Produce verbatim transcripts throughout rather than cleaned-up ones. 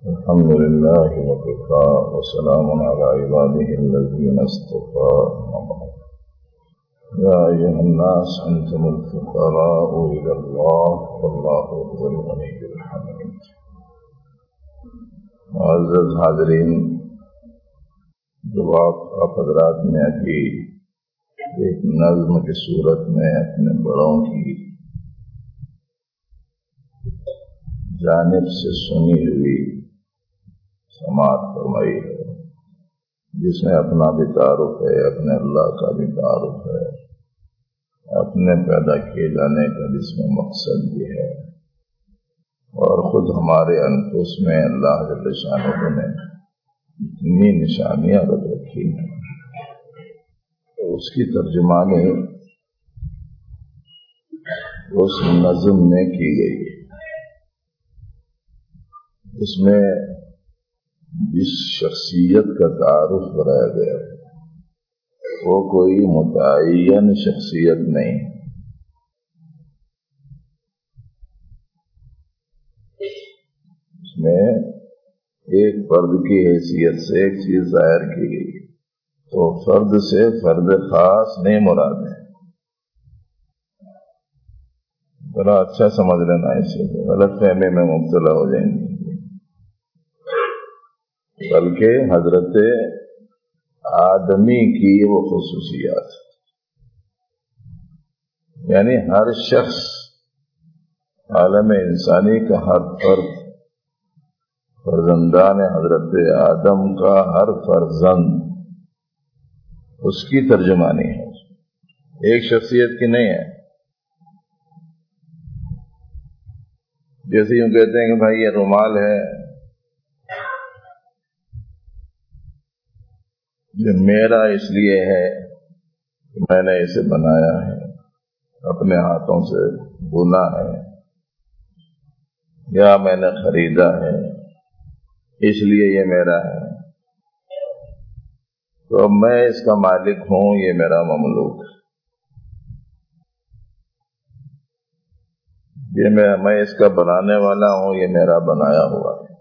الحمد لله وكفى وسلام على عباده الذين اصطفى. يا أيها الناس أنتم الفقراء إلى الله والله هو الغني الحميد. معزز حاضرین، جو آپ آپ حضرات نے ابھی ایک نظم کی صورت میں اپنے بڑوں کی جانب سے سنی ہوئی سماعت فرمائی ہے، جس میں اپنا بھی تعارف ہے، اپنے اللہ کا بھی تعارف ہے، اپنے پیدا کیے جانے کا جس میں مقصد بھی ہے، اور خود ہمارے انفس میں اللہ جل شانہ نے اتنی نشانیاں رکھ رکھی ہیں، اس کی ترجمانی اس نظم میں کی گئی ہے. اس میں جس شخصیت کا تعارف کرایا گیا ہے وہ کوئی متعین شخصیت نہیں. اس میں ایک فرد کی حیثیت سے ایک چیز ظاہر کی گئی، تو فرد سے فرد خاص نہیں مراد ہے. ذرا اچھا سمجھ لینا، اسے غلط فہمی میں مبتلا ہو جائیں گے. بلکہ حضرت آدمی کی وہ خصوصیات، یعنی ہر شخص، عالم انسانی کا ہر فرد، فرزندان حضرت آدم کا ہر فرزند، اس کی ترجمانی ہے، ایک شخصیت کی نہیں ہے. جیسے یوں کہتے ہیں کہ بھائی یہ رومال ہے، یہ میرا اس لیے ہے کہ میں نے اسے بنایا ہے، اپنے ہاتھوں سے بنا ہے، یا میں نے خریدا ہے اس لیے یہ میرا ہے، تو میں اس کا مالک ہوں، یہ میرا مملوک ہے. یہ میں میں اس کا بنانے والا ہوں، یہ میرا بنایا ہوا ہے.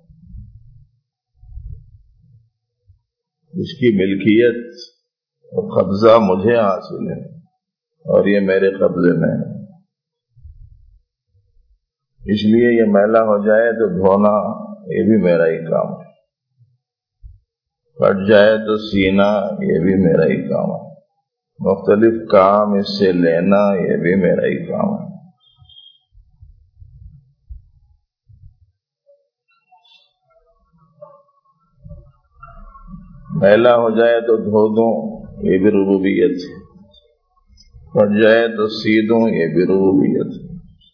اس کی ملکیت اور قبضہ مجھے حاصل ہے اور یہ میرے قبضے میں ہے. اس لیے یہ میلا ہو جائے تو دھونا یہ بھی میرا ہی کام ہے، پھٹ جائے تو سینا یہ بھی میرا ہی کام ہے، مختلف کام اس سے لینا یہ بھی میرا ہی کام ہے. میلا ہو جائے تو دھو دوں یہ بھی ربوبیت ہے، پھٹ جائے تو سی دوں یہ بھی ربوبیت ہے.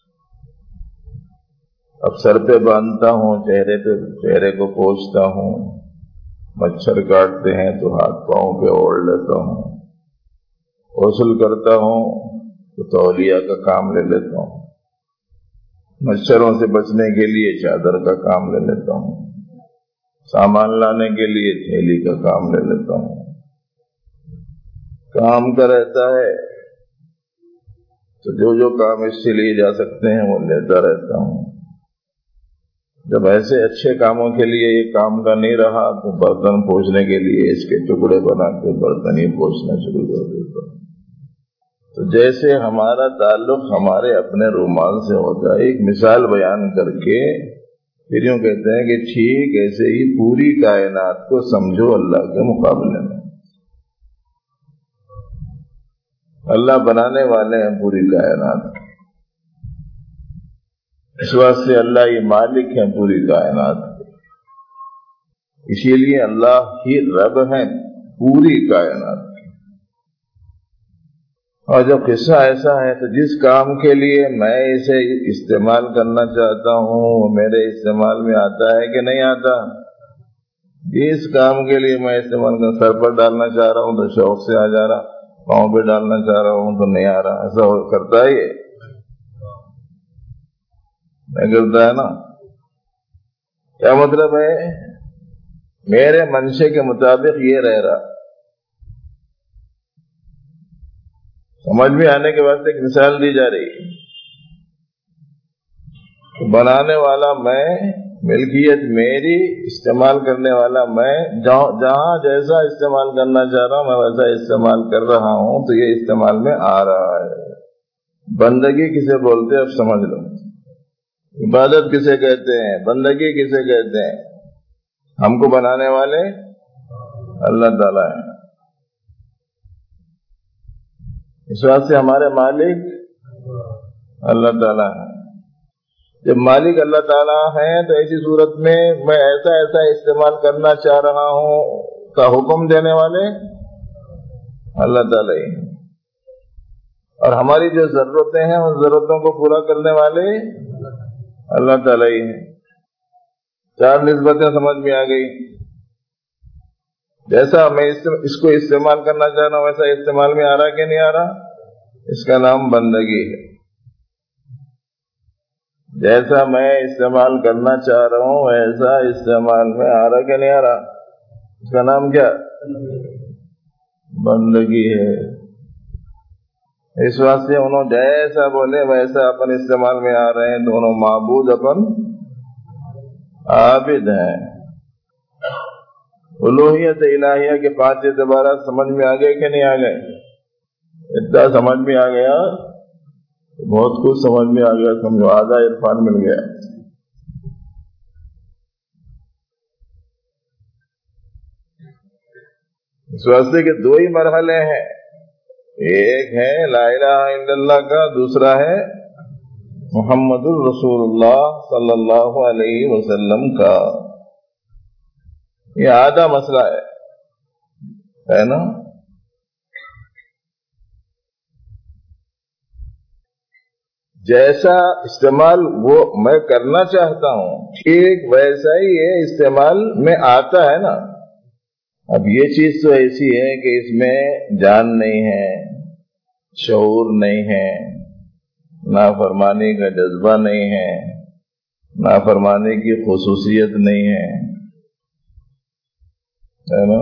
اب سر پہ باندھتا ہوں، چہرے پہ چہرے کو پوچھتا ہوں، مچھر کاٹتے ہیں تو ہاتھ پاؤں پہ اوڑھ لیتا ہوں، غسل کرتا ہوں تو تولیہ کا کام لے لیتا ہوں، مچھروں سے بچنے کے لیے چادر کا کام لے لیتا ہوں، سامان لانے کے لیے تھیلی کا کام لے لیتا ہوں. کام کا رہتا ہے تو جو جو کام اس سے لیے جا سکتے ہیں وہ لیتا رہتا ہوں. جب ایسے اچھے کاموں کے لیے یہ کام کا نہیں رہا تو برتن پوچھنے کے لیے اس کے ٹکڑے بنا کے برتن ہی پوچھنا شروع کر دیتا ہوں. تو جیسے ہمارا تعلق ہمارے اپنے رومال سے ہوتا ہے، ایک مثال بیان کر کے پھر یوں کہتے ہیں کہ ٹھیک ایسے ہی پوری کائنات کو سمجھو اللہ کے مقابلے میں. اللہ بنانے والے ہیں پوری کائنات، اس واسطے اللہ یہ مالک ہیں پوری کائنات، اسی لیے اللہ ہی رب ہیں پوری کائنات. اور جب قصہ ایسا ہے تو جس کام کے لیے میں اسے استعمال کرنا چاہتا ہوں وہ میرے استعمال میں آتا ہے کہ نہیں آتا؟ جس کام کے لیے میں استعمال کر سر پر ڈالنا چاہ رہا ہوں تو شوق سے آ جا رہا، پاؤں پہ ڈالنا چاہ رہا ہوں تو نہیں آ رہا. ایسا کرتا ہے یہ نہیں کرتا ہے نا؟ کیا مطلب ہے؟ میرے منشے کے مطابق یہ رہ رہا. سمجھ میں آنے کے واسطے ایک مثال دی جا رہی ہے. بنانے والا میں ملکیت میری، استعمال کرنے والا میں، جہاں جیسا استعمال کرنا چاہ رہا ہوں میں ویسا استعمال کر رہا ہوں، تو یہ استعمال میں آ رہا ہے۔ بندگی کسے بولتے اب سمجھ لو، عبادت کسے کہتے ہیں، بندگی کسے کہتے ہیں؟ ہم کو بنانے والے اللہ تعالیٰ ہیں، اس واسطے ہمارے مالک اللہ تعالیٰ ہیں۔ جب مالک اللہ تعالیٰ ہیں تو ایسی صورت میں میں ایسا ایسا استعمال کرنا چاہ رہا ہوں کا حکم دینے والے اللہ تعالیٰ ہی ہیں، اور ہماری جو ضرورتیں ہیں ان ضرورتوں کو پورا کرنے والے اللہ تعالیٰ ہی ہیں۔ چار نسبتیں سمجھ میں آ گئی۔ جیسا میں اس کو استعمال کرنا چاہ رہا ہوں ویسا استعمال میں آ رہا کہ نہیں آ رہا، اس کا نام بندگی ہے۔ جیسا میں استعمال کرنا چاہ رہا ہوں ویسا استعمال میں آ رہا کہ نہیں آ رہا، اس کا نام کیا؟ بندگی ہے۔ اس واسطے انہوں جیسا بولے ویسا اپن استعمال میں آ رہے ہیں، دونوں معبود اپن عابد ہیں۔ الوہیت الہیہ کے پانچ اعتبارات سمجھ میں آ گئے کہ نہیں آ گئے؟ اتنا سمجھ میں آ گیا، بہت کچھ سمجھ میں آ گیا، سمجھو آدھا عرفان مل گیا۔ اس واسطے کے دو ہی مرحلے ہیں، ایک ہے لا الہ الا اللہ کا، دوسرا ہے محمد الرسول اللہ صلی اللہ علیہ وسلم کا۔ یہ آدھا مسئلہ ہے ہے نا؟ جیسا استعمال وہ میں کرنا چاہتا ہوں ٹھیک ویسا ہی یہ استعمال میں آتا ہے نا۔ اب یہ چیز تو ایسی ہے کہ اس میں جان نہیں ہے، شعور نہیں ہے، نافرمانی کا جذبہ نہیں ہے، نافرمانی کی خصوصیت نہیں ہے، ہے نا؟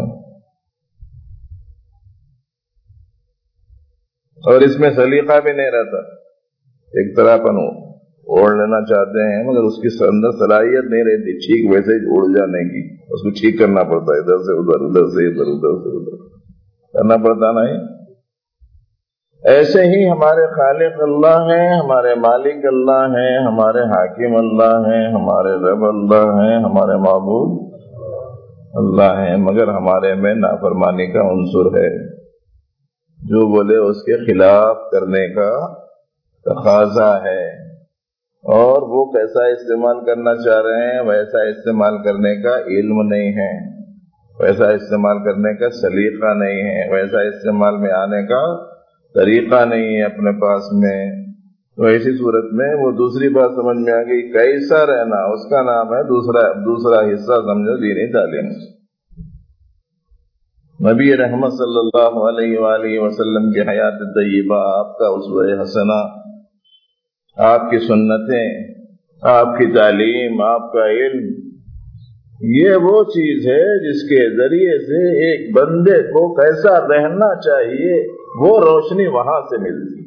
اور اس میں سلیقہ بھی نہیں رہتا، ایک طرح اپن اوڑھ لینا چاہتے ہیں مگر اس کی اندر صلاحیت نہیں رہتی ٹھیک ویسے ہی اڑ جانے کی، اس کو ٹھیک کرنا پڑتا ہے، ادھر سے ادھر، ادھر سے ادھر، ادھر سے ادھر کرنا پڑتا نہیں۔ ایسے ہی ہمارے خالق اللہ ہیں، ہمارے مالک اللہ ہیں، ہمارے حاکم اللہ ہیں، ہمارے رب اللہ ہیں، ہمارے معبود اللہ ہیں، مگر ہمارے میں نافرمانی کا عنصر ہے، جو بولے اس کے خلاف کرنے کا تقاضا ہے، اور وہ کیسا استعمال کرنا چاہ رہے ہیں ویسا استعمال کرنے کا علم نہیں ہے، ویسا استعمال کرنے کا سلیقہ نہیں ہے، ویسا استعمال میں آنے کا طریقہ نہیں ہے اپنے پاس میں۔ تو ایسی صورت میں وہ دوسری بات سمجھ میں آ گئی، کیسا رہنا، اس کا نام ہے دوسرا دوسرا حصہ سمجھو دینی تعلیم۔ نبی رحمت صلی اللہ علیہ وآلہ وسلم کی حیات طیبہ، آپ کا اسوہ حسنہ، آپ کی سنتیں، آپ کی تعلیم، آپ کا علم، یہ وہ چیز ہے جس کے ذریعے سے ایک بندے کو کیسا رہنا چاہیے وہ روشنی وہاں سے ملتی،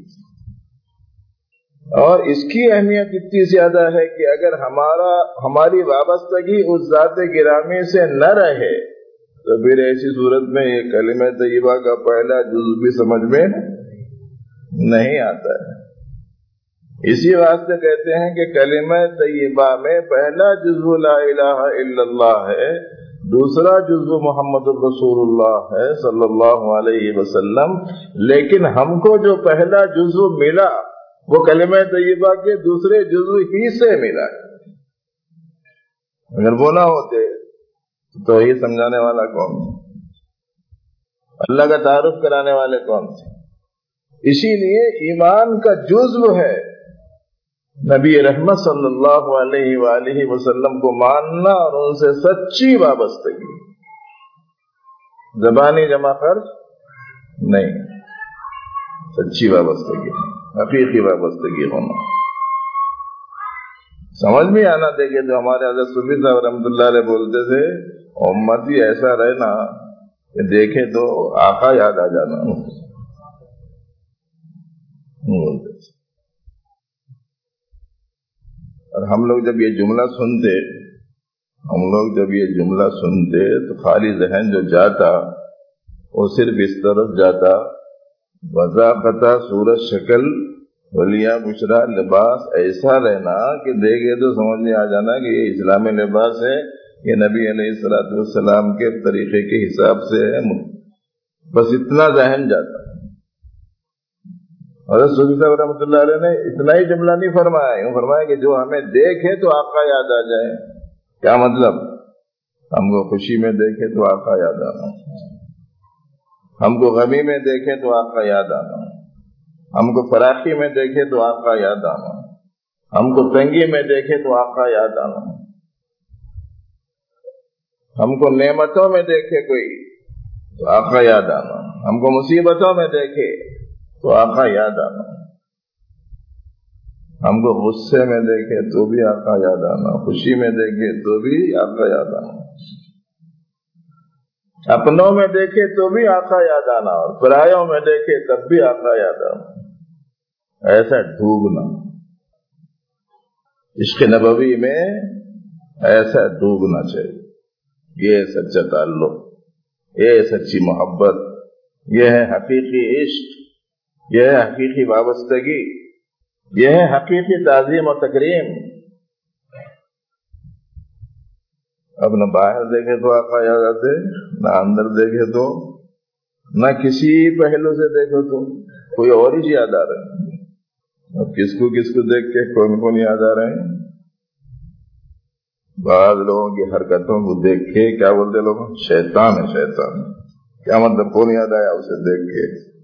اور اس کی اہمیت اتنی زیادہ ہے کہ اگر ہمارا ہماری وابستگی اس ذات گرامی سے نہ رہے تو پھر ایسی صورت میں یہ کلمہ طیبہ کا پہلا جزو بھی سمجھ میں نہیں آتا ہے۔ اسی واسطے کہتے ہیں کہ کلمہ طیبہ میں پہلا جزو لا الہ الا اللہ ہے، دوسرا جزو محمد الرسول اللہ ہے صلی اللہ علیہ وسلم، لیکن ہم کو جو پہلا جزو ملا وہ کلمہ طیبہ کے دوسرے جزو ہی سے ملا ہے۔ اگر وہ نہ ہوتے تو یہ سمجھانے والا کون تھا، اللہ کا تعارف کرانے والے کون تھے؟ اسی لیے ایمان کا جزو ہے نبی رحمت صلی اللہ علیہ وآلہ وسلم کو ماننا اور ان سے سچی وابستگی، زبانی جمع خرچ نہیں، سچی وابستگی، حقیقی وابستگی ہونا۔ سمجھ میں آنا دے گے جو ہمارے حضرت صوفی صاحب رحمۃ اللہ علیہ بولتے تھے، امتی ایسا رہنا کہ دیکھے تو آقا یاد آ جانا بولتے تھے۔ اور ہم لوگ جب یہ جملہ سنتے ہم لوگ جب یہ جملہ سنتے تو خالی ذہن جو جاتا وہ صرف اس طرف جاتا، وضاقتہ صورت شکل ولیہ بشرا لباس ایسا رہنا کہ دیکھے تو سمجھ میں آ جانا کہ یہ اسلامی لباس ہے، یہ نبی علیہ الصلوۃ والسلام کے طریقے کے حساب سے ہے، بس اتنا ذہن جاتا۔ حضرت صوفی صاحب رحمۃ اللہ علیہ نے اتنا ہی جملہ نہیں فرمایا، یوں فرمایا کہ جو ہمیں دیکھے تو آقا یاد آ جائے۔ کیا مطلب؟ ہم کو خوشی میں دیکھے تو آقا یاد آنا، ہم کو غمی میں دیکھے تو آقا یاد آنا، ہم کو فراخی میں دیکھے تو آقا یاد آنا، ہم کو تنگی میں دیکھے تو آقا یاد آنا، ہم کو نعمتوں میں دیکھے کوئی تو آقا یاد آنا، ہم کو مصیبتوں میں دیکھے تو آقا یاد آنا، ہم کو غصے میں دیکھے تو بھی آقا یاد آنا، خوشی میں دیکھے تو بھی آقا یاد آنا، اپنوں میں دیکھے تو بھی آقا یاد آنا، اور پرایوں میں دیکھے تب بھی آقا یاد آنا۔ ایسا ڈوبنا عشق نبوی میں، ایسا ڈوبنا چاہیے۔ یہ سچا تعلق، یہ سچی محبت، یہ ہے حقیقی عشق، یہ ہے حقیقی وابستگی، یہ ہے حقیقی تعظیم و تکریم۔ اب نہ باہر دیکھے تو آقا یاد آتے، نہ اندر دیکھے تو، نہ کسی پہلو سے دیکھو تو کوئی اور ہی یاد آ رہے ہیں۔ اب کس کو کس کو دیکھ کے کون کون یاد آ رہے ہیں؟ بعض لوگوں کی حرکتوں کو دیکھ کے کیا بولتے لوگ؟ شیطان ہے، شیطان۔ کیا مطلب؟ کون یاد آیا اسے دیکھ کے؟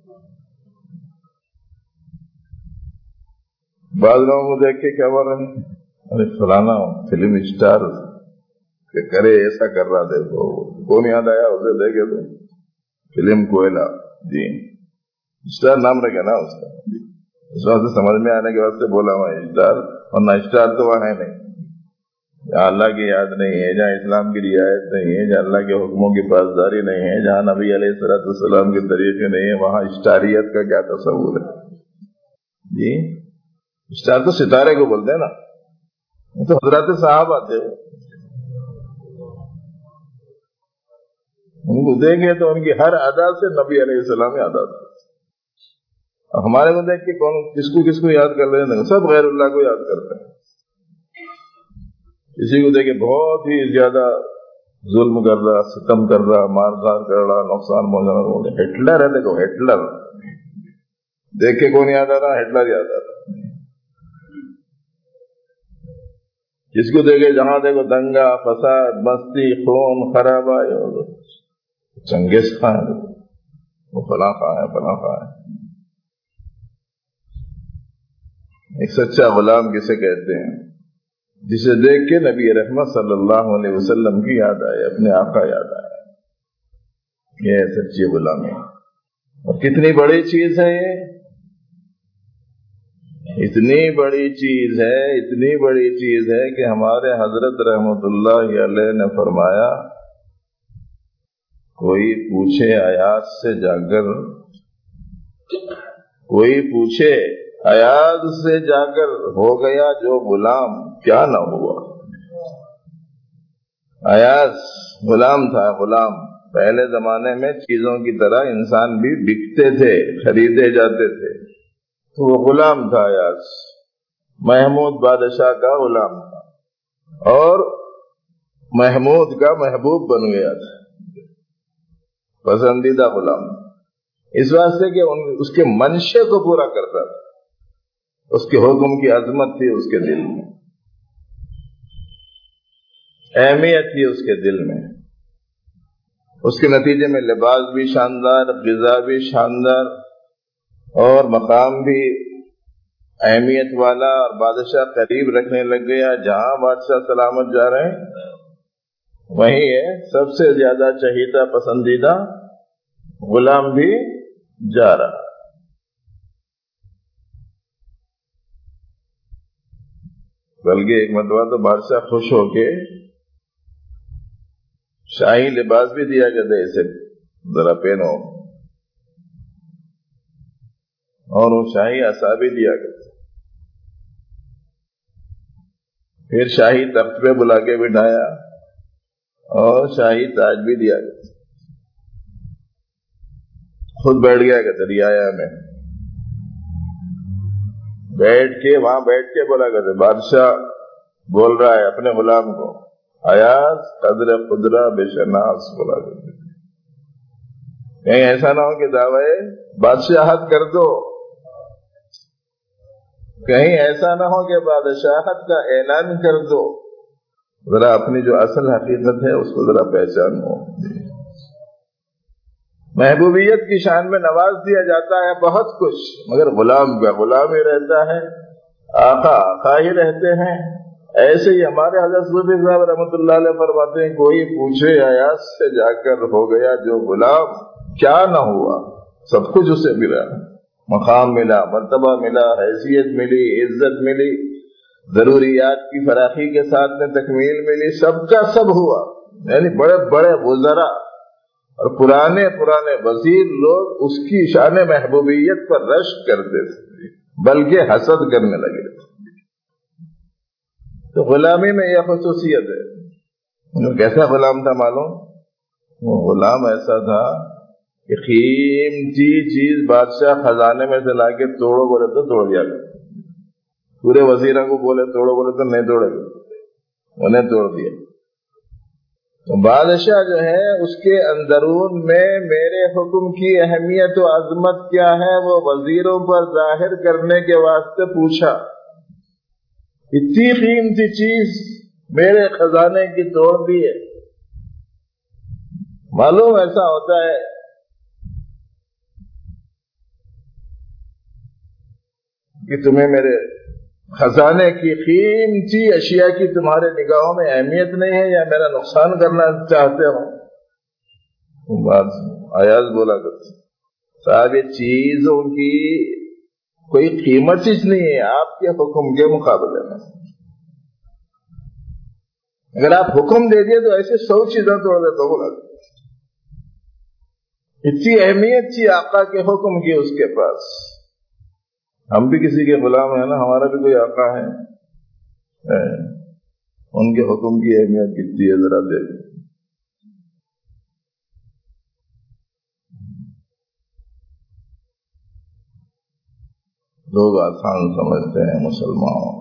بعض لوگوں کو دیکھ کے کیا بول رہے ہیں؟ ارے فلانا فلم اسٹار کہ کرے ایسا کر رہا، دیکھو کون یاد آیا اسے دیکھے تو؟ فلم کوئلہ، جی اسٹار نام رکھے نا اس کا، اس وقت سے سمجھ میں آنے کے واسطے بولا میں اسٹار، ورنہ اسٹار تو وہاں ہے نہیں، جہاں اللہ کی یاد نہیں ہے، جہاں اسلام کی رعایت نہیں ہے، جہاں اللہ کے حکموں کی پاسداری نہیں ہے، جہاں نبی علیہ الصلوۃ والسلام کے طریقے نہیں ہے، وہاں اسٹاریت کا کیا تصور ہے؟ جی اسٹار تو ستارے کو بولتے ہیں نا، وہ تو حضرات صحابہ تھے، ان کو دیکھے تو ان کی ہر ادا سے نبی علیہ السلام یاد آتا۔ ہمارے کو دیکھ کے کون کس کو کس کو یاد کر رہے ہیں؟ سب غیر اللہ کو یاد کرتے ہیں۔ کسی کو دیکھے بہت ہی زیادہ ظلم کر رہا، ستم کر رہا، مار دار کر رہا، نقصان پہنچا رہا، ہٹلر ہے، دیکھو ہٹلر دیکھ کے کون یاد آ رہا؟ ہٹلر یاد آ رہا۔ جس کو دیکھے جہاں دیکھو دنگا فساد مستی خون خرابہ، چنگیز خان وہ فلاں خان ہے فلاں خان ہے۔ ایک سچا غلام کسے کہتے ہیں؟ جسے دیکھ کے نبی رحمت صلی اللہ علیہ وسلم کی یاد آئے، اپنے آقا یاد آئے، یہ سچی غلامی۔ اور کتنی بڑی چیز ہے یہ، اتنی بڑی چیز ہے، اتنی بڑی چیز ہے کہ ہمارے حضرت رحمت اللہ علیہ نے فرمایا، کوئی پوچھے ایاز سے جا کر، کوئی پوچھے ایاز سے جا کر ہو گیا جو غلام کیا نہ ہوا۔ ایاز غلام تھا، غلام پہلے زمانے میں چیزوں کی طرح انسان بھی بکتے تھے، خریدے جاتے تھے، تو وہ غلام تھا ایاز، محمود بادشاہ کا غلام تھا، اور محمود کا محبوب بن گیا تھا، پسندیدہ غلام، اس واسطے کہ اس کے منشے کو پورا کرتا تھا، اس کے حکم کی عظمت تھی اس کے دل میں، اہمیت تھی اس کے دل میں، اس کے نتیجے میں لباس بھی شاندار، غذا بھی شاندار، اور مقام بھی اہمیت والا، اور بادشاہ قریب رکھنے لگ گیا، جہاں بادشاہ سلامت جا رہے ہیں وہیں ہے سب سے زیادہ چہیتا پسندیدہ غلام بھی جا رہا۔ بلکہ ایک مرتبہ تو بادشاہ خوش ہو کے شاہی لباس بھی دیا کرتے، اسے ذرا پہنو، اور وہ شاہی عصا بھی دیا کرتے، پھر شاہی تخت پہ بلا کے بٹھایا، اور شاہی تاج بھی دیا گیا. خود بیٹھ گیا کہ رعایا میں بیٹھ کے وہاں بیٹھ کے بولا کرتے بادشاہ بول رہا ہے اپنے غلام کو ایاز قدر قدرہ بے شناس بولا کرتے. کہیں ایسا نہ ہو کہ دعوی بادشاہت کر دو, کہیں ایسا نہ ہو کہ بادشاہت کا اعلان کر دو. ذرا اپنی جو اصل حقیقت ہے اس کو ذرا پہچانو. محبوبیت کی شان میں نواز دیا جاتا ہے بہت کچھ, مگر غلام کا غلام ہی رہتا ہے, آقا آقا ہی رہتے ہیں. ایسے ہی ہمارے حضرت صوفی صاحب رحمۃ اللہ علیہ فرماتے ہیں کوئی پوچھے ایاز سے جا کر ہو گیا جو غلام, کیا نہ ہوا, سب کچھ اسے ملا, مقام ملا, مرتبہ ملا, حیثیت ملی, عزت ملی, ضروریات کی فراخی کے ساتھ میں تکمیل ملی, سب کا سب ہوا. یعنی بڑے بڑے وزراء اور پرانے پرانے وزیر لوگ اس کی شان محبوبیت پر رشک کرتے تھے بلکہ حسد کرنے لگے. تو غلامی میں یہ خصوصیت ہے. کیسا غلام تھا معلوم؟ وہ غلام ایسا تھا کہ قیمتی چیز بادشاہ خزانے میں سے لا کے توڑو بولے تو توڑ دیا گیا, پورے وزیروں کو بولے توڑو بولے تو نہیں توڑے گا, انہیں توڑ دیا. تو بادشاہ جو ہے اس کے اندرون میں میرے حکم کی اہمیت و عظمت کیا ہے وہ وزیروں پر ظاہر کرنے کے واسطے پوچھا. اتنی قیمتی چیز میرے خزانے کی توڑ دی ہے. معلوم ایسا ہوتا ہے کہ تمہیں میرے خزانے کی قیمتی اشیاء کی تمہارے نگاہوں میں اہمیت نہیں ہے یا میرا نقصان کرنا چاہتے ہو. بات ایاز بولا کرتے صاحب یہ چیزوں کی کوئی قیمت چیز نہیں ہے آپ کے حکم کے مقابلے میں. اگر آپ حکم دے دیے تو ایسے سو چیزیں توڑ دیتا ہوں. اتنی اہمیت تھی آقا کے حکم کی اس کے پاس. ہم بھی کسی کے غلام ہیں نا, ہمارا بھی کوئی آقا ہے, ان کے حکم کی اہمیت کتنی ہے ذرا دیکھ. لوگ آسان سمجھتے ہیں مسلمان,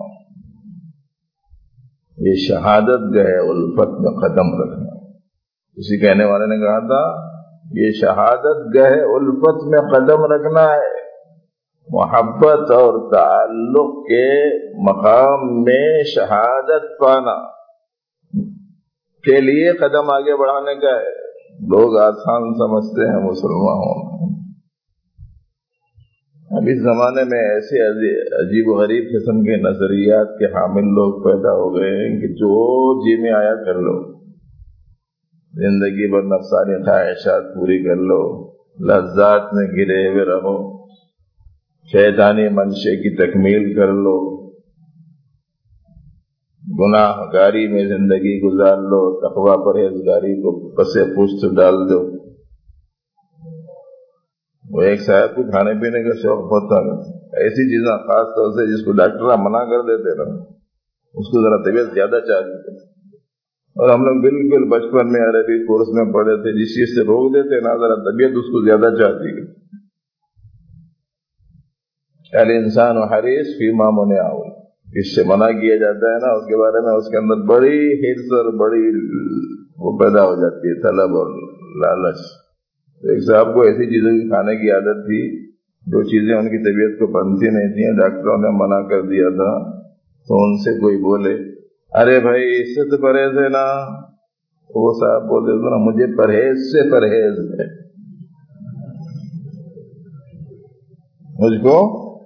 یہ شہادت گئے الفت میں قدم رکھنا. کسی کہنے والے نے کہا تھا یہ شہادت گئے الفت میں قدم رکھنا ہے. محبت اور تعلق کے مقام میں شہادت پانا کے لیے قدم آگے بڑھانے کا ہے. لوگ آسان سمجھتے ہیں مسلمان. اب اس زمانے میں ایسے عجیب و غریب قسم کے نظریات کے حامل لوگ پیدا ہو گئے ہیں کہ جو جی میں آیا کر لو, زندگی بھر نفسانی خواہشات پوری کر لو, لذات میں گرے ہوئے رہو, شیطانی منشے کی تکمیل کر لو, گناہ گاری میں زندگی گزار لو, تقوی پرہیزگاری کو پسے پشت ڈال دو. وہ ایک صاحب کو کھانے پینے کا شوق بہت تھا, ایسی چیزیں خاص طور سے جس کو ڈاکٹر منع کر دیتے نا اس کو ذرا طبیعت زیادہ چاہتی تھی. اور ہم لوگ بالکل بچپن میں عربی کورس میں پڑھے تھے, جس چیز سے روک دیتے نا ذرا طبیعت اس کو زیادہ چاہتی ہے. الانسان حریص فیما منع, اس سے منع کیا جاتا ہے نا اس کے بارے میں اس کے اندر بڑی حرص اور بڑی وہ پیدا ہو جاتی ہے, طلب اور لالچ. ایک صاحب کو ایسی چیزوں کی کھانے کی عادت تھی جو چیزیں ان کی طبیعت کو بنتی نہیں تھیں, ڈاکٹروں نے منع کر دیا تھا. تو ان سے کوئی بولے ارے بھائی اس سے تو پرہیز ہے نا, وہ صاحب بولتے تھے نا مجھے پرہیز سے پرہیز ہے, مجھ کو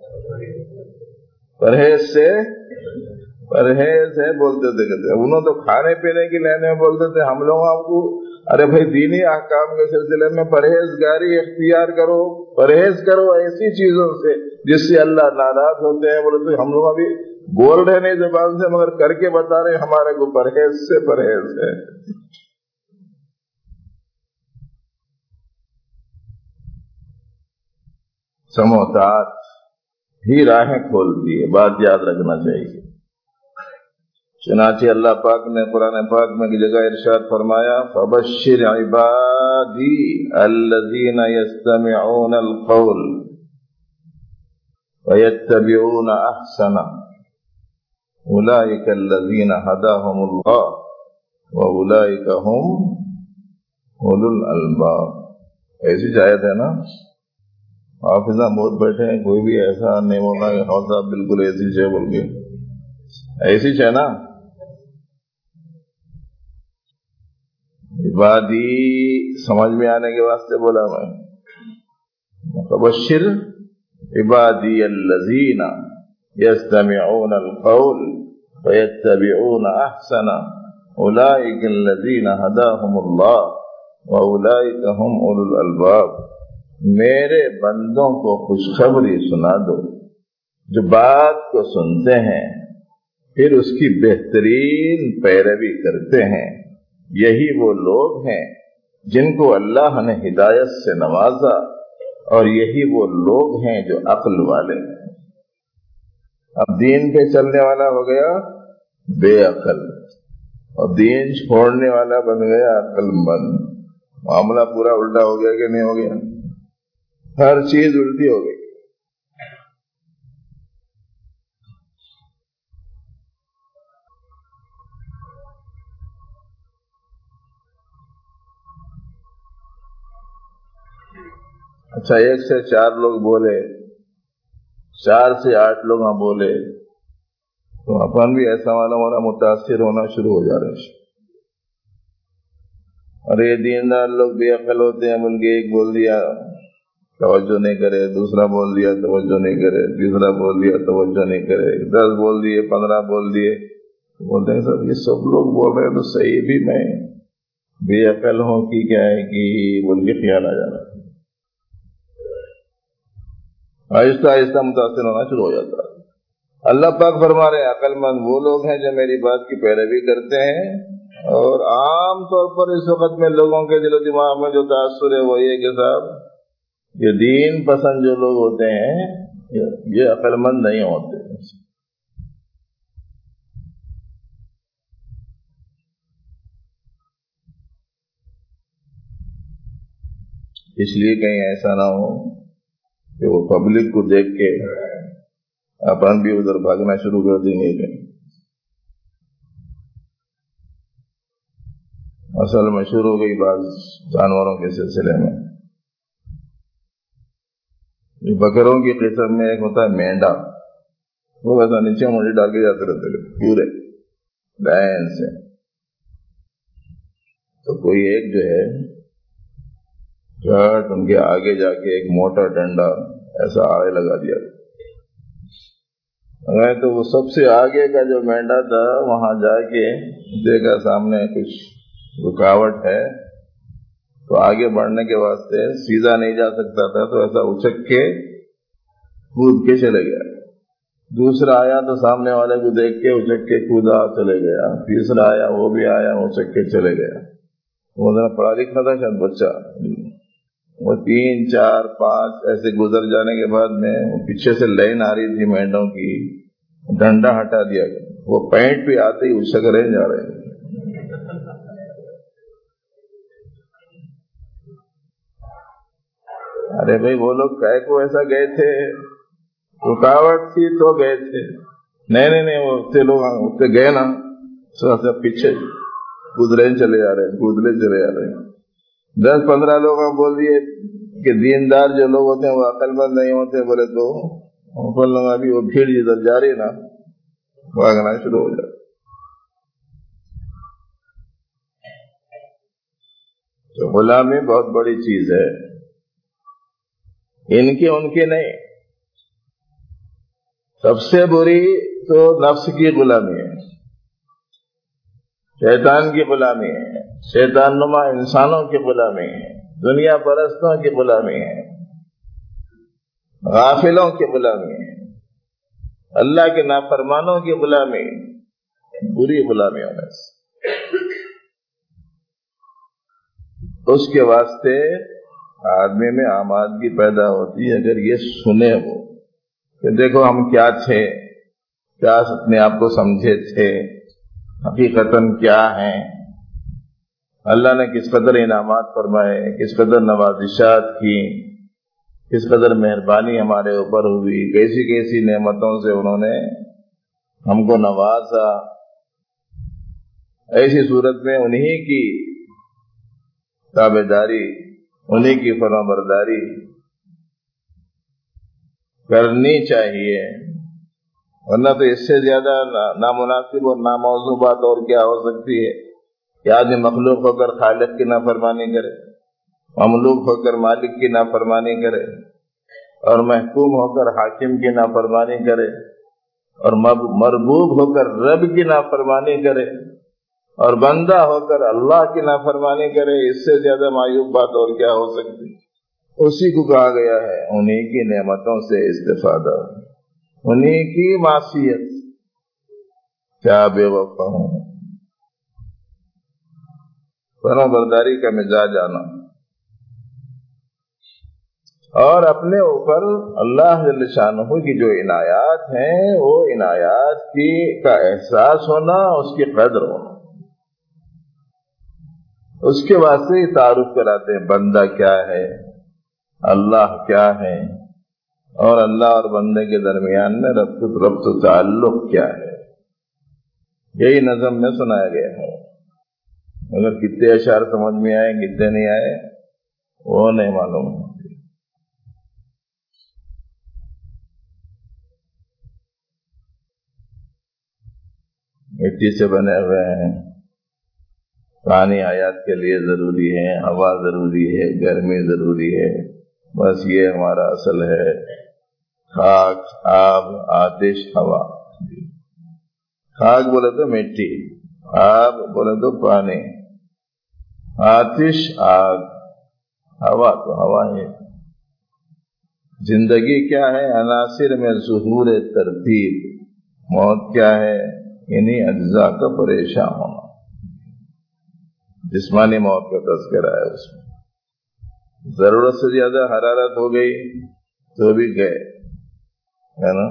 پرہیز سے پرہیز ہے بولتے تھے. کہتے انہوں تو کھانے پینے کی لینے میں بولتے تھے, ہم لوگ آپ کو ارے بھائی دینی احکام کے سلسلے میں پرہیزگاری اختیار کرو, پرہیز کرو ایسی چیزوں سے جس سے اللہ ناراض ہوتے ہیں. بولے تو ہم لوگ ابھی بول رہے نہیں زبان سے مگر کر کے بتا رہے ہمارے کو پرہیز سے پرہیز ہے. سموتات ہی راہیں کھولتی ہے, بات یاد رکھنا چاہیے. چنانچہ اللہ پاک نے قرآن پاک میں کی جگہ ارشاد فرمایا فبشر عبادی الذین یستمعون القول ویتبعون احسنہ اولئک الذین ہداہم اللہ واولئک ہم اولو الالباب۔ ایسی آیت ہے نا، حافظہ بہت بیٹھے ہیں، کوئی بھی ایسا نہیں ہونا کہ حافظہ بالکل ایسی ہے بول کے، ایسی ہے نا۔ عبادی سمجھ میں آنے کے واسطے بولا میں، فبشر عبادی الذین یستمعون القول ویتبعون احسنہ اولئک الذین ہداہم اللہ واولئک ہم اولو الالباب۔ میرے بندوں کو خوشخبری سنا دو جو بات کو سنتے ہیں پھر اس کی بہترین پیروی کرتے ہیں، یہی وہ لوگ ہیں جن کو اللہ نے ہدایت سے نوازا، اور یہی وہ لوگ ہیں جو عقل والے ہیں۔ اب دین پہ چلنے والا ہو گیا بے عقل، اور دین چھوڑنے والا بن گیا عقل مند۔ معاملہ پورا الٹا ہو گیا کہ نہیں ہو گیا؟ ہر چیز الٹی ہو گئی۔ اچھا، ایک سے چار لوگ بولے، چار سے آٹھ لوگ ہاں بولے، تو اپن بھی ایسا والا والا متاثر ہونا شروع ہو جا رہے ہیں۔ اور یہ دیندار لوگ بے عقل ہوتے ہیں، بول کے ایک بول دیا توجہ نہیں کرے، دوسرا بول دیا توجہ نہیں کرے، تیسرا بول دیا توجہ نہیں کرے، دس بول دیے، پندرہ بول دیے، بولتے ہیں سر یہ سب لوگ بول رہے ہیں تو صحیح بھی میں بے عقل ہوں کہ کیا ہے کہ بول کے خیال آ جا رہا ہے۔ آہستہ آہستہ متاثر ہونا شروع ہو جاتا ہے۔ اللہ پاک فرما رہے ہیں عقل مند وہ لوگ ہیں جو میری بات کی پیروی کرتے ہیں، اور عام طور پر اس وقت میں لوگوں کے دل و دماغ میں جو تاثر ہے وہ یہ کہ صاحب یہ دین پسند جو لوگ ہوتے ہیں یہ عقل مند نہیں ہوتے۔ اس لیے کہیں ایسا نہ ہو کہ وہ پبلک کو دیکھ کے اپن بھی ادھر بھاگنا شروع کر دیں گے۔ کہیں اصل مشہور ہو گئی بعض جانوروں کے سلسلے میں، بکروں کی قسم میں ایک ہوتا ہے مینڈا، وہ ایسا نیچے منڈی ڈال کے جاتے رہتے پورے لائن سے، تو کوئی ایک جو ہے چٹ ان کے آگے جا کے ایک موٹا ڈنڈا ایسا آڑے لگا دیا، تو وہ سب سے آگے کا جو مینڈا تھا وہاں جا کے دیکھا سامنے کچھ رکاوٹ ہے، تو آگے بڑھنے کے واسطے سیدھا نہیں جا سکتا تھا، تو ایسا اچک کے کود کے چلے گیا۔ دوسرا آیا تو سامنے والے کو دیکھ کے اچک کے کودا چلے گیا، تیسرا آیا وہ بھی آیا اچک کے چلے گیا۔ وہ ذرا پڑھا لکھا تھا شاید بچہ، وہ تین چار پانچ ایسے گزر جانے کے بعد میں پیچھے سے لائن آ رہی تھی مینڈوں کی، ڈنڈا ہٹا دیا گیا، وہ پینٹ پہ آتے ہی اچک رہے جا رہے ہیں۔ ارے بھائی وہ لوگ کہے کو ایسا گئے تھے، رکاوٹ تھی تو گئے تھے، نہیں نہیں نہیں وہ اتنے لوگ اتنے گئے نا، سب پیچھے گزرے چلے جا رہے ہیں، گزرے چلے جا رہے ہیں۔ دس پندرہ لوگ بول دیے کہ دیندار جو لوگ ہوتے ہیں وہ عقل مند نہیں ہوتے، بولے تو ابھی وہ بھیڑ جدھر جا رہی نا بھاگنا شروع ہو جاتا۔ تو غلامی بہت بڑی چیز ہے، ان کے ان کے نہیں، سب سے بری تو نفس کی غلامی ہے، شیطان کی غلامی ہے، شیطان نما انسانوں کی غلامی ہے، دنیا پرستوں کی غلامی ہے، غافلوں کی غلامی ہے، اللہ کے نافرمانوں کی غلامی، بری غلامیوں میں سے۔ اس کے واسطے آدمی میں آمادگی پیدا ہوتی ہے اگر یہ سنے وہ کہ دیکھو ہم کیا تھے، کیا اپنے آپ کو سمجھے تھے، حقیقتاً کیا ہیں، اللہ نے کس قدر انعامات فرمائے، کس قدر نوازشات کی، کس قدر مہربانی ہمارے اوپر ہوئی، کیسی کیسی نعمتوں سے انہوں نے ہم کو نوازا. ایسی صورت میں انہی کی تابعداری، انہی کی فرمانبرداری کرنی چاہیے، ورنہ تو اس سے زیادہ نامناسب اور ناموزوں بات اور کیا ہو سکتی ہے کہ آدمی مخلوق ہو کر خالق کی نافرمانی کرے، مملوک ہو کر مالک کی نافرمانی کرے، اور محکوم ہو کر حاکم کی نافرمانی کرے، اور مربوب ہو کر رب کی نافرمانی کرے، اور بندہ ہو کر اللہ کی نافرمانی کرے. اس سے زیادہ معیوب بات اور کیا ہو سکتی؟ اسی کو کہا گیا ہے انہی کی نعمتوں سے استفادہ، انہی کی معصیت. کیا بے وفا ہوں. فرمانبرداری کا مزاج آنا اور اپنے اوپر اللہ جل شانہ کی جو عنایات ہیں وہ عنایات کی کا احساس ہونا، اس کی قدر ہونا. اس کے واسطے ہی تعارف کراتے ہیں بندہ کیا ہے، اللہ کیا ہے، اور اللہ اور بندے کے درمیان میں ربط ربط و تعلق کیا ہے. یہی نظم میں سنایا گیا ہے. اگر کتنے اشعار سمجھ میں آئے کتنے نہیں آئے وہ نہیں معلوم. مٹی سے بنے ہوئے ہیں، پانی حیات کے لیے ضروری ہے، ہوا ضروری ہے، گرمی ضروری ہے، بس یہ ہمارا اصل ہے. خاک، آب، آتش، ہوا. خاک بولے تو مٹی، آب بولے تو پانی، آتش آگ، ہوا تو ہوا ہے. زندگی کیا ہے؟ عناصر میں ظہور ترتیب. موت کیا ہے؟ انہی اجزاء کا پریشان ہونا. جسمانی موت کا تذکرہ ہے اس میں. ضرورت سے زیادہ حرارت ہو گئی تو بھی گئے، ہے نا.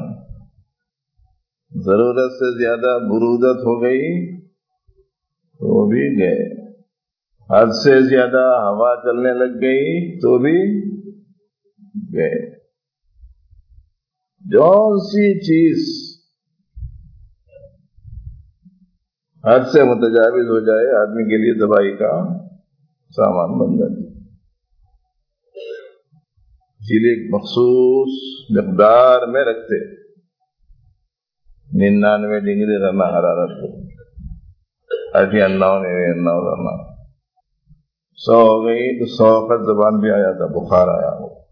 ضرورت سے زیادہ برودت ہو گئی تو بھی گئے. حد سے زیادہ ہوا چلنے لگ گئی تو بھی گئے. جون سی چیز حد سے متجاوز ہو جائے آدمی کے لیے تباہی کا سامان بن جاتی. اسی لیے ایک مخصوص مقدار میں رکھتے ننانوے ڈگری رہنا حرارت کو، اٹھی اناؤ نہیں اناؤ رہنا. سو ہو گئی تو سو کا زبان بھی آیا تھا، بخار آیا.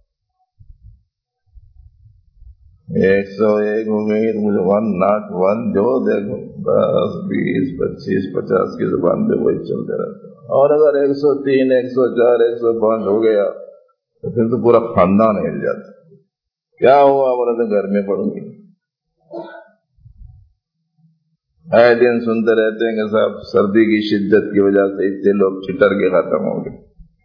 ایک سو ایک ہو گئی تو مجھے ون ناٹ ون جو دیکھو دس بیس پچیس پچاس کی زبان پہ وہی چلتے رہتے. اور اگر ایک سو تین ایک سو چار ایک سو پانچ ہو گیا تو پھر تو پورا خاندان ہل جاتا. کیا ہوا بولے تو گرمی پڑ گئی. آئے دن سنتے رہتے ہیں کہ صاحب سردی کی شدت کی وجہ سے اتنے لوگ چھٹر کے ختم ہو گئے.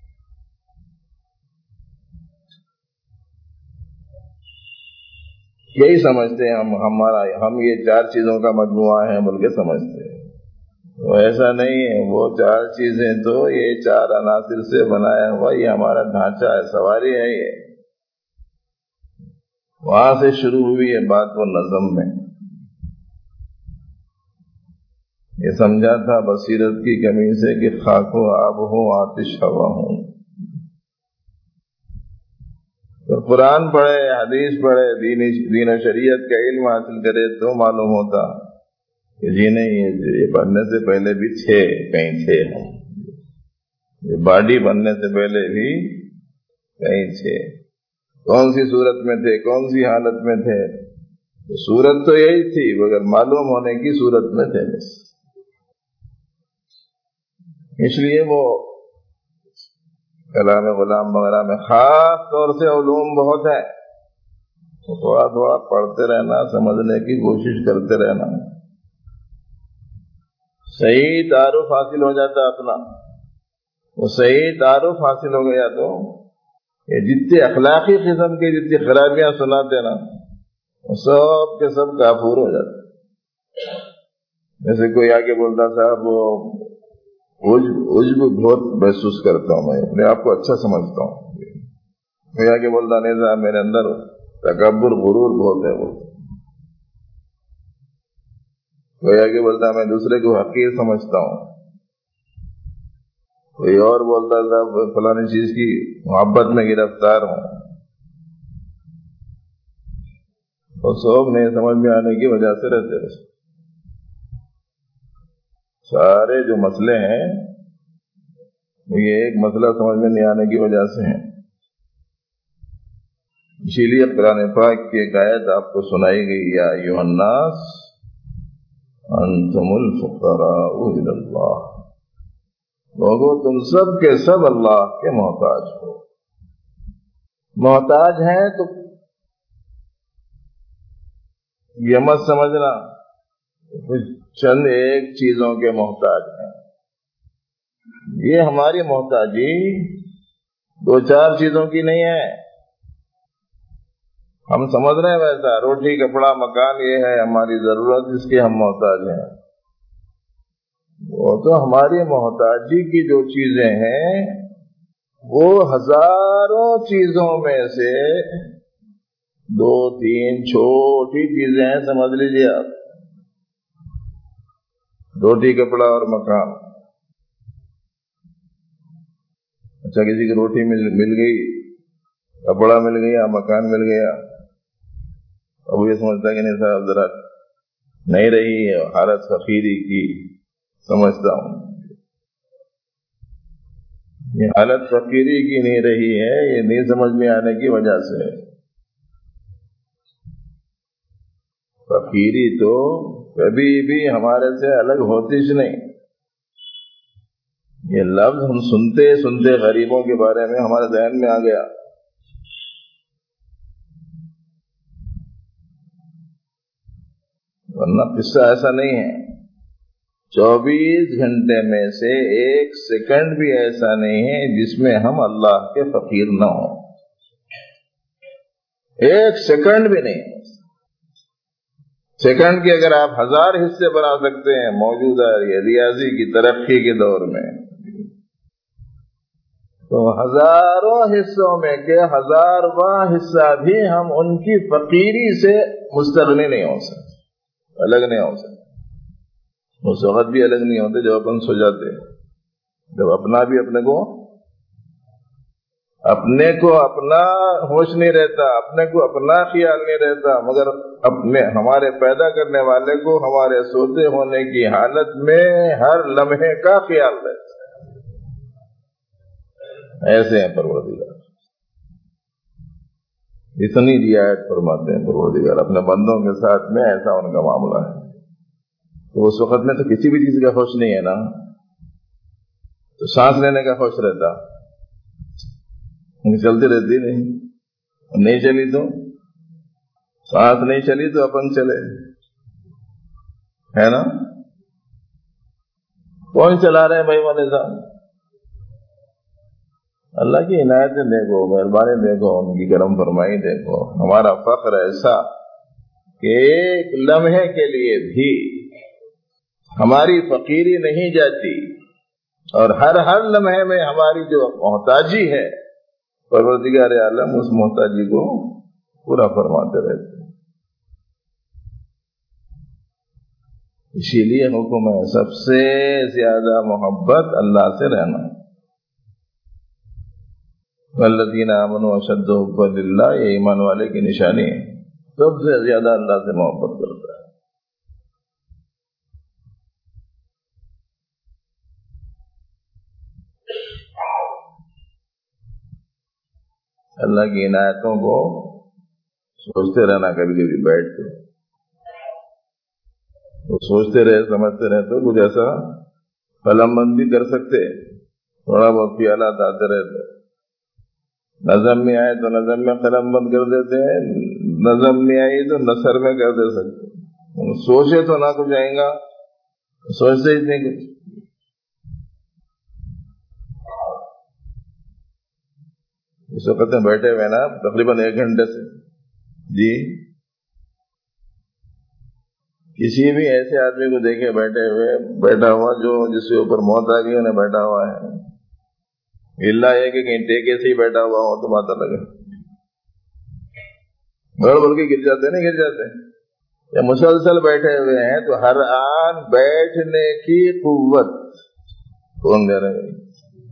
یہی سمجھتے ہیں ہم ہمارا ہم یہ چار چیزوں کا مجموعہ ہے بول کے سمجھتے ہیں. وہ ایسا نہیں ہے. وہ چار چیزیں تو یہ چار عناصر سے بنایا ہوا یہ ہمارا ڈھانچہ ہے، سواری ہے. یہ وہاں سے شروع ہوئی ہے بات وہ نظم میں. یہ سمجھا تھا بصیرت کی کمی سے کہ خاک و آب ہو آتش ہوا ہوں. تو قرآن پڑھے، حدیث پڑھے، دین دین و شریعت کا علم حاصل کرے تو معلوم ہوتا کہ جی نہیں یہ بننے سے پہلے بھی تھے، کہیں تھے ہم. یہ باڈی بننے سے پہلے بھی کہیں تھے. کون سی صورت میں تھے، کون سی حالت میں تھے؟ صورت تو یہی تھی مگر معلوم ہونے کی صورت میں تھے بس. اس لیے وہ کلام غلام وغیرہ میں خاص طور سے علوم بہت ہے، تو تھوڑا تھوڑا پڑھتے رہنا، سمجھنے کی کوشش کرتے رہنا. صحیح تعارف حاصل ہو جاتا اپنا. وہ صحیح تعارف حاصل ہو گیا تو یہ جتنے اخلاقی قسم کی جتنی خرابیاں سناتے نا وہ سب کے سب کافور ہو جاتے. جیسے کوئی آگے بولتا صاحب وہ عجب بہت محسوس کرتا ہوں، میں اپنے آپ کو اچھا سمجھتا ہوں. کوئی آگے بولتا نہیں صاحب میرے اندر تکبر غرور بہت ہے. وہ کوئی آگے بولتا میں دوسرے کو حقیر سمجھتا ہوں. کوئی اور بولتا صاحب فلانی چیز کی محبت میں گرفتار ہوں. اور سب نہیں سمجھ میں آنے کی وجہ سے رہتے رہتے سارے جو مسئلے ہیں یہ ایک مسئلہ سمجھ میں نہیں آنے کی وجہ سے ہیں. اسی لیے قرآن پاک کی ایک آیت آپ کو سنائی گئی، یا ایھا الناس انتم الفقراء الی اللہ، لوگوں تم سب کے سب اللہ کے محتاج ہو. محتاج ہیں تو یہ مت سمجھنا کچھ چند ایک چیزوں کے محتاج ہیں. یہ ہماری محتاجی دو چار چیزوں کی نہیں ہے. ہم سمجھ رہے ہیں ویسا روٹی کپڑا مکان یہ ہے ہماری ضرورت جس کے ہم محتاج ہیں. وہ تو ہماری محتاجی کی جو چیزیں ہیں وہ ہزاروں چیزوں میں سے دو تین چھوٹی چیزیں ہیں. سمجھ لیجیے آپ، روٹی کپڑا اور مکان. اچھا کسی کی روٹی مل, مل گئی، کپڑا مل گیا، مکان مل گیا، اب یہ سمجھتا کہ نہیں صاحب ذرا نہیں رہی ہے حالت فقیری کی، سمجھتا ہوں یہ حالت فقیری کی نہیں رہی ہے، یہ نہیں سمجھ میں آنے کی وجہ سے. فقیری تو کبھی بھی ہمارے سے الگ ہوتی ہی نہیں. یہ لفظ ہم سنتے سنتے غریبوں کے بارے میں ہمارے ذہن میں آ گیا. ورنہ قصہ ایسا نہیں ہے. چوبیس گھنٹے میں سے ایک سیکنڈ بھی ایسا نہیں ہے جس میں ہم اللہ کے فقیر نہ ہوں. ایک سیکنڈ بھی نہیں. سیکنڈ کے اگر آپ ہزار حصے بنا سکتے ہیں موجودہ ریاضی کی ترقی کے دور میں، تو ہزاروں حصوں میں کے ہزارواں حصہ بھی ہم ان کی فقیری سے مستغنی نہیں ہو سکتے، الگ نہیں ہو سکتے. اس وقت بھی الگ نہیں ہوتے جب اپن سو جاتے، جب اپنا بھی اپنے کو اپنے کو اپنا ہوش نہیں رہتا، اپنے کو اپنا خیال نہیں رہتا، مگر اپنے ہمارے پیدا کرنے والے کو ہمارے سوتے ہونے کی حالت میں ہر لمحے کا خیال رہتا ہے. ایسے ہیں پروردگار، اتنی رعایت فرماتے ہیں پروردگار اپنے بندوں کے ساتھ میں. ایسا ان کا معاملہ ہے. تو اس وقت میں تو کسی بھی چیز کا ہوش نہیں ہے نا. تو سانس لینے کا ہوش رہتا، چلتی رہتی نہیں، نہیں چلی تو سانس نہیں چلی تو اپن چلے، ہے نا. کون چلا رہے ہیں بھائی والے صاحب؟ اللہ کی عنایتیں دیکھو، مہربانی دیکھو، ان کی کرم فرمائی دیکھو. ہمارا فخر ایسا کہ ایک لمحے کے لیے بھی ہماری فقیری نہیں جاتی، اور ہر ہر لمحے میں ہماری جو محتاجی ہے پروردگار عالم اس محتاجی کو پورا فرماتے رہتے ہیں. اسی لیے حکم ہے سب سے زیادہ محبت اللہ سے رہنا. والذین آمنوا اشد حبا للہ، یہ ایمان والے کی نشانی ہے، سب سے زیادہ اللہ سے محبت کرتا ہے. اللہ کی عنایتوں کو سوچتے رہنا، کبھی کبھی بیٹھ کے وہ سوچتے رہے سمجھتے رہے تو کچھ ایسا قلم بندی کر سکتے، تھوڑا بہت خیالات آتے رہتے. نظم میں آئے تو نظم میں قلم بند کر دیتے ہیں، نظم میں آئی تو نثر میں کر دے سکتے. سوچے تو نہ کچھ آئیں گا، سوچتے ہی نہیں کچھ. اس وقت میں بیٹھے ہوئے نا تقریباً ایک گھنٹے سے، جی کسی بھی ایسے آدمی کو دیکھے بیٹھے ہوئے بیٹھا ہوا جو جس کے اوپر موت آ گئی انہیں بیٹھا ہوا ہے، اللہ یہ کہ کہیں ٹیکے سے ہی بیٹھا ہوا ہو تو ماتا لگے، بڑھ بڑھ کے گر جاتے نہیں گر جاتے، یا مسلسل بیٹھے ہوئے ہیں تو ہر آن بیٹھنے کی قوت کون دے رہے ہیں؟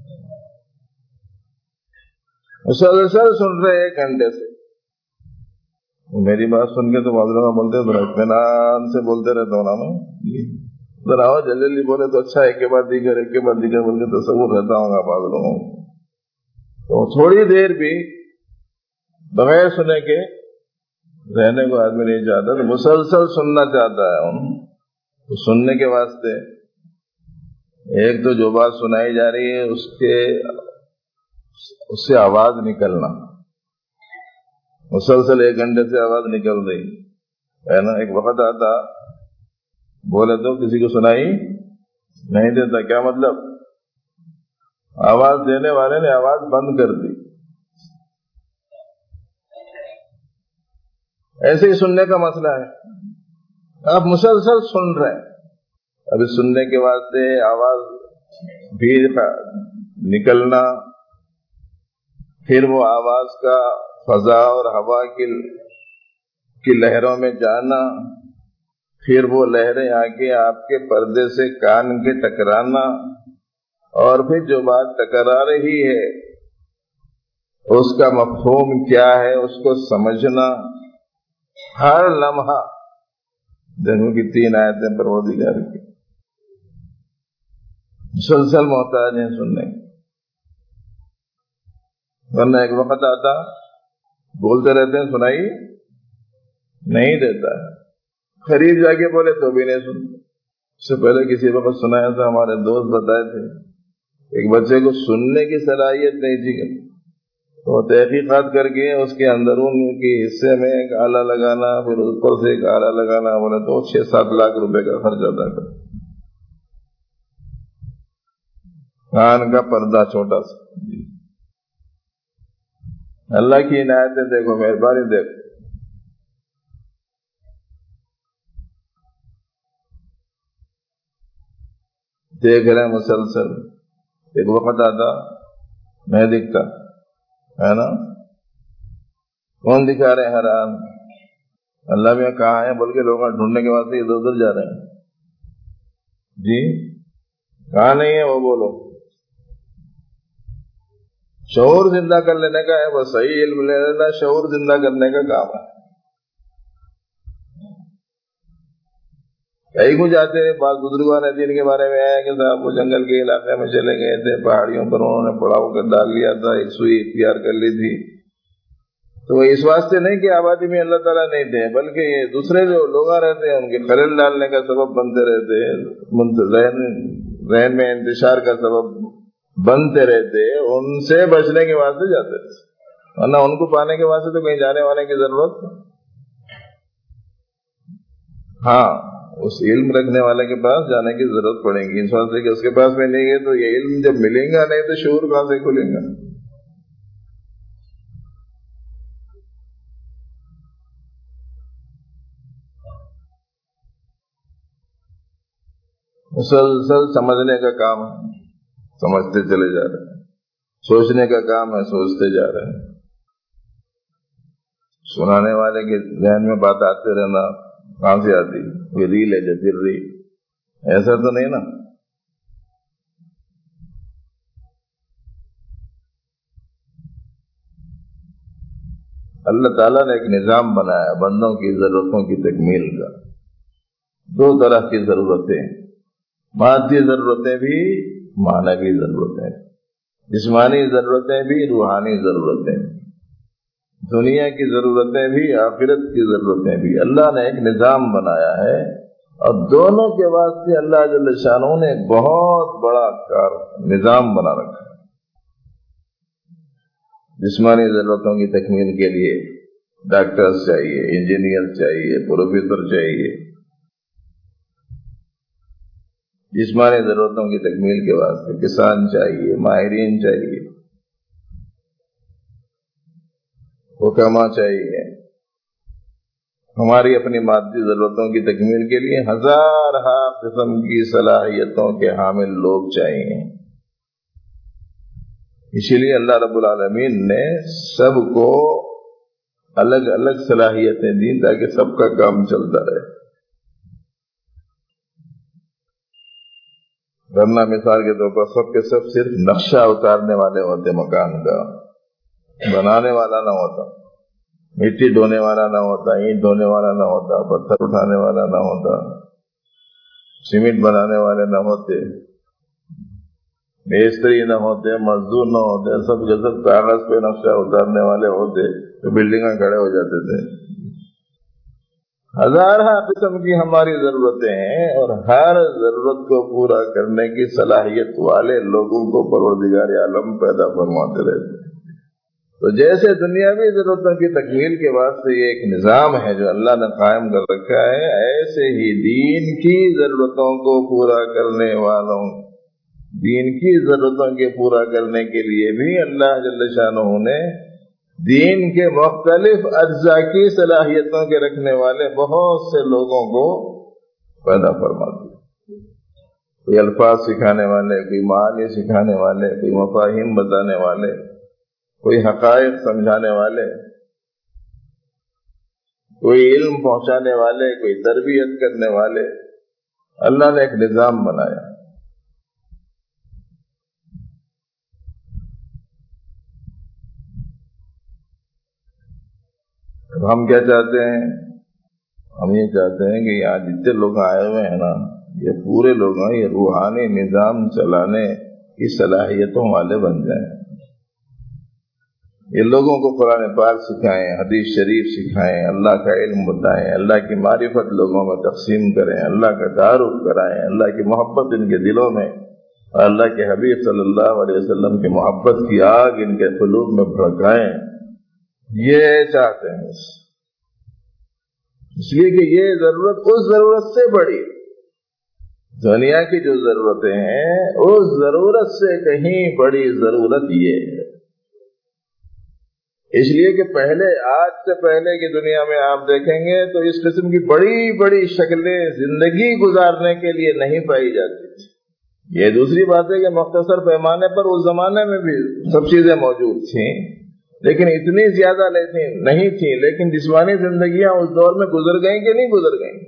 مسلسل سن رہے ایک گھنٹے سے، میری بات سن کے تو بادلوں میں بولتے ذرا اطمینان سے بولتے رہتا ہوں نا میں، ذرا آؤ جلدی جلدی بولے تو اچھا، ایک کے بعد دیگر ایک کے بعد دیگر بول کے تصور رہتا ہوں گا بادلوں میں، تو تھوڑی دیر بھی بغیر سنے کے رہنے کو آدمی نہیں چاہتا، تو مسلسل سننا چاہتا ہے ان تو سننے کے واسطے ایک تو جو بات سنائی جا رہی ہے اس کے اس سے آواز نکلنا، مسلسل ایک گھنٹے سے آواز نکل رہی ہے نا، ایک وقت آتا بولے تو کسی کو سنائی نہیں دیتا، کیا مطلب؟ آواز دینے والے نے آواز بند کر دی، ایسے ہی سننے کا مسئلہ ہے، آپ مسلسل سن رہے ہیں، ابھی سننے کے واسطے آواز بھی نکلنا، پھر وہ آواز کا فضا اور ہوا کی کی لہروں میں جانا، پھر وہ لہریں آ کے آپ کے پردے سے کان کے ٹکرانا، اور پھر جو بات ٹکرا رہی ہے اس کا مفہوم کیا ہے اس کو سمجھنا، ہر لمحہ دیکھو کہ تین آیتیں پروردگار کی مسلسل محتاج ہیں سننے، ورنہ ایک وقت آتا بولتے رہتے ہیں سنائی نہیں دیتا، قریب جا کے بولے تو بھی نہیں سنتے۔ اس سے پہلے کسی وقت سنایا تھا، ہمارے دوست بتائے تھے ایک بچے کو سننے کی صلاحیت نہیں تھی، تو تحقیقات کر کے اس کے اندرون کے حصے میں ایک آلہ لگانا، پھر اوپر سے ایک آلہ لگانا، بولے تو چھ سات لاکھ روپے کا خرچ ادا کر، کان کا پردہ چھوٹا سا۔ اللہ کی عنایتیں دیکھو، مہربانی دیکھو، دیکھ رہے ہیں مسلسل، ایک وقت آتا نہیں دکھتا ہے نا، کون دکھا رہے ہیں حیران، اللہ میں کہاں ہے بول کے لوگ ڈھونڈنے کے واسطے ادھر ادھر جا رہے ہیں، جی کہاں نہیں ہے وہ بولو، شعور زندہ کر لینے کا ہے، وہ صحیح علم لے لینا شعور زندہ کرنے کا کام ہے۔ کئی کو جاتے ہیں، بعض بزرگان دین کے بارے میں آیا کہ صاحب وہ جنگل کے علاقے میں چلے گئے تھے، پہاڑیوں پر انہوں نے پڑاؤ کر ڈال لیا تھا، ایک سوئی اختیار کر لی تھی، تو اس واسطے نہیں کہ آبادی میں اللہ تعالیٰ نہیں تھے، بلکہ یہ دوسرے جو لوگ رہتے ہیں ان کے خلل ڈالنے کا سبب بنتے رہتے ہیں، ذہن میں انتشار کا سبب بنتے رہتے، ان سے بچنے کے واسطے جاتے تھے، ورنہ ان کو پانے کے واسطے تو کہیں جانے وانے کی ضرورت، ہاں اس علم رکھنے والے کے پاس جانے کی ضرورت پڑے گی، اس واسطے کہ اس کے پاس میں نہیں ہے تو یہ علم جب ملیں گا نہیں تو شعور کہاں سے کھلیں گا۔ مسلسل سمجھنے کا کام ہے، سمجھتے چلے جا رہے ہیں، سوچنے کا کام ہے، سوچتے جا رہے ہیں، سنانے والے کے ذہن میں بات آتے رہنا، کہاں سے آتی، یہ ریل ہے جو پھر رہی، ایسا تو نہیں نا۔ اللہ تعالیٰ نے ایک نظام بنایا بندوں کی ضرورتوں کی تکمیل کا، دو طرح کی ضرورتیں، مادی ضرورتیں بھی، معنوی ضرورتیں، جسمانی ضرورتیں بھی، روحانی ضرورتیں، دنیا کی ضرورتیں بھی، آخرت کی ضرورتیں بھی، اللہ نے ایک نظام بنایا ہے، اور دونوں کے واسطے اللہ جل شانہ نے ایک بہت بڑا کار نظام بنا رکھا ہے۔ جسمانی ضرورتوں کی تکمیل کے لیے ڈاکٹرز چاہیے، انجینئر چاہیے، پروفیسر چاہیے، جسمانی ضرورتوں کی تکمیل کے واسطے کسان چاہیے، ماہرین چاہیے، حکما چاہیے، ہماری اپنی مادی ضرورتوں کی تکمیل کے لیے ہزار ہا قسم کی صلاحیتوں کے حامل لوگ چاہیے. اسی لیے اللہ رب العالمین نے سب کو الگ الگ صلاحیتیں دیں تاکہ سب کا کام چلتا رہے. ورنہ مثال کے طور پر سب کے سب صرف نقشہ اتارنے والے ہوتے، مکان کا بنانے والا نہ ہوتا، مٹی ڈھونے والا نہ ہوتا، اینٹ ڈھونے والا نہ ہوتا، پتھر اٹھانے والا نہ ہوتا، سیمنٹ بنانے والے نہ ہوتے، میستری نہ ہوتے، مزدور نہ ہوتے، سب کے سب کاغذ پہ نقشہ اتارنے والے ہوتے تو بلڈنگیں کھڑے ہو جاتے تھے. ہزارہ قسم کی ہماری ضرورتیں ہیں اور ہر ضرورت کو پورا کرنے کی صلاحیت والے لوگوں کو پروردگار عالم پیدا فرماتے رہتے ہیں. تو جیسے دنیاوی ضرورتوں کی تکمیل کے واسطے یہ ایک نظام ہے جو اللہ نے قائم کر رکھا ہے، ایسے ہی دین کی ضرورتوں کو پورا کرنے والوں دین کی ضرورتوں کے پورا کرنے کے لیے بھی اللہ جل شانہ نے دین کے مختلف اجزاء کی صلاحیتوں کے رکھنے والے بہت سے لوگوں کو پیدا فرما دیا. کوئی الفاظ سکھانے والے، کوئی معانی سکھانے والے، کوئی مفاہیم بتانے والے، کوئی حقائق سمجھانے والے، کوئی علم پہنچانے والے، کوئی تربیت کرنے والے. اللہ نے ایک نظام بنایا. اب ہم کیا چاہتے ہیں؟ ہم یہ چاہتے ہیں کہ یہاں جتنے لوگ آئے ہوئے ہیں نا، یہ پورے لوگ ہیں، یہ روحانی نظام چلانے کی صلاحیتوں والے بن جائیں. یہ لوگوں کو قرآن پاک سکھائیں، حدیث شریف سکھائیں، اللہ کا علم بتائیں، اللہ کی معرفت لوگوں میں تقسیم کریں، اللہ کا تعارف کرائیں، اللہ کی محبت ان کے دلوں میں اور اللہ کے حبیب صلی اللہ علیہ وسلم کی محبت کی آگ ان کے قلوب میں بھڑکائیں. یہ چاہتے ہیں اس لیے کہ یہ ضرورت اس ضرورت سے بڑی. دنیا کی جو ضرورتیں ہیں اس ضرورت سے کہیں بڑی ضرورت یہ ہے. اس لیے کہ پہلے آج سے پہلے کی دنیا میں آپ دیکھیں گے تو اس قسم کی بڑی بڑی شکلیں زندگی گزارنے کے لیے نہیں پائی جاتی تھی. یہ دوسری بات ہے کہ مختصر پیمانے پر اس زمانے میں بھی سب چیزیں موجود تھیں لیکن اتنی زیادہ نہیں تھیں. لیکن جسمانی زندگیاں اس دور میں گزر گئیں کہ نہیں گزر گئیں؟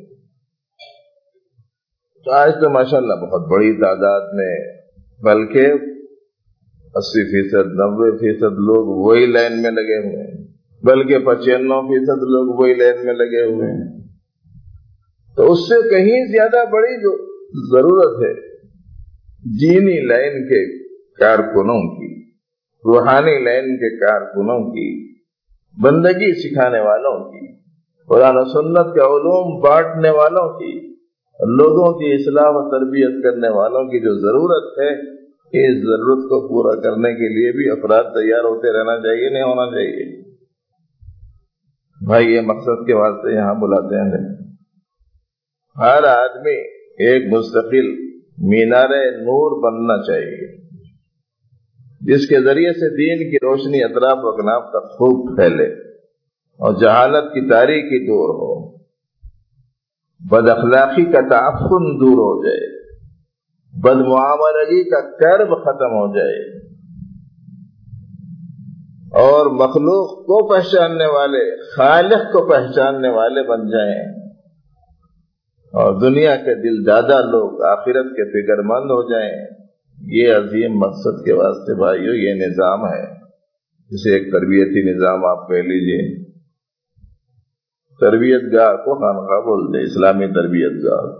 تو آج تو ماشاءاللہ بہت بڑی تعداد میں، بلکہ اسی فیصد نوے فیصد لوگ وہی لائن میں لگے ہوئے ہیں، بلکہ پچانوے فیصد لوگ وہی لائن میں لگے ہوئے ہیں. تو اس سے کہیں زیادہ بڑی جو ضرورت ہے دینی لائن کے کارکنوں کی، روحانی لائن کے کارکنوں کی، بندگی سکھانے والوں کی، قرآن و سنت کے علوم بانٹنے والوں کی، لوگوں کی اصلاح و تربیت کرنے والوں کی جو ضرورت ہے، اس ضرورت کو پورا کرنے کے لیے بھی افراد تیار ہوتے رہنا چاہیے، نہیں ہونا چاہیے. بھائی یہ مقصد کے واسطے یہاں بلاتے ہیں. ہر آدمی ایک مستقل مینار نور بننا چاہیے جس کے ذریعے سے دین کی روشنی اطراف و اکناف تک خوب پھیلے اور جہالت کی تاریکی دور ہو، بد اخلاقی کا تعفن دور ہو جائے، بد معاملگی کا کرب ختم ہو جائے اور مخلوق کو پہچاننے والے خالق کو پہچاننے والے بن جائیں اور دنیا کے دل دادا لوگ آخرت کے فکر مند ہو جائیں. یہ عظیم مقصد کے واسطے بھائیو یہ نظام ہے جسے ایک تربیتی نظام آپ کہہ لیجئے. تربیت گاہ کو خانقاہ بولتے، اسلامی تربیت گاہ.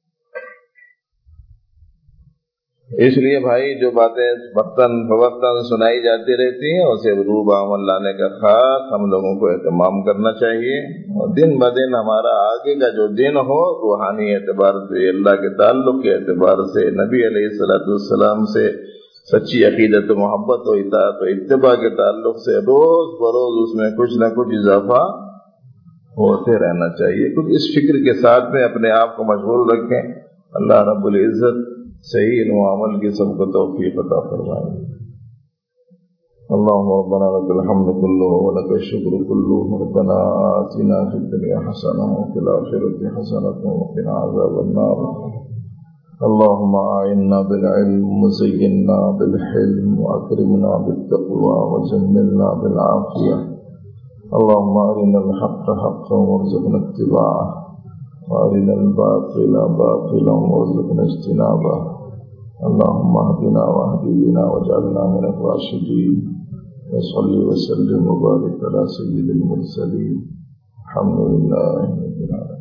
اس لیے بھائی جو باتیں وقتاً فوقتاً سنائی جاتی رہتی ہیں اسے روب عمل لانے کا خاص ہم لوگوں کو اہتمام کرنا چاہیے اور دن بدن ہمارا آگے کا جو دن ہو روحانی اعتبار سے، اللہ کے تعلق کے اعتبار سے، نبی علیہ الصلوۃ والسلام سے سچی عقیدت و محبت و اطاعت و اتباع کے تعلق سے روز بروز اس میں کچھ نہ کچھ اضافہ ہوتے رہنا چاہیے. کچھ اس فکر کے ساتھ میں اپنے آپ کو مشغول رکھیں. اللہ رب العزت صحیح علم و عمل کی سب کو توفیق عطا فرمائے. اللهم ربنا لك الحمد كله ولك الشكر كله. ربنا آتنا في الدنيا حسنة وفي الآخرة حسنة وقنا عذاب النار. اللهم أعنا بالعلم وزينا بالحلم وأكرمنا بالتقوى وجملنا بالعافية. اللهم أرنا الحق حقا وارزقنا اتباعه وأرنا الباطل باطلا وارزقنا اجتنابه. اللهم اهدنا واهد بنا واجعلنا من الراشدين. وصل وسلم وبارك على سيد المرسلين. الحمد لله رب العالمين.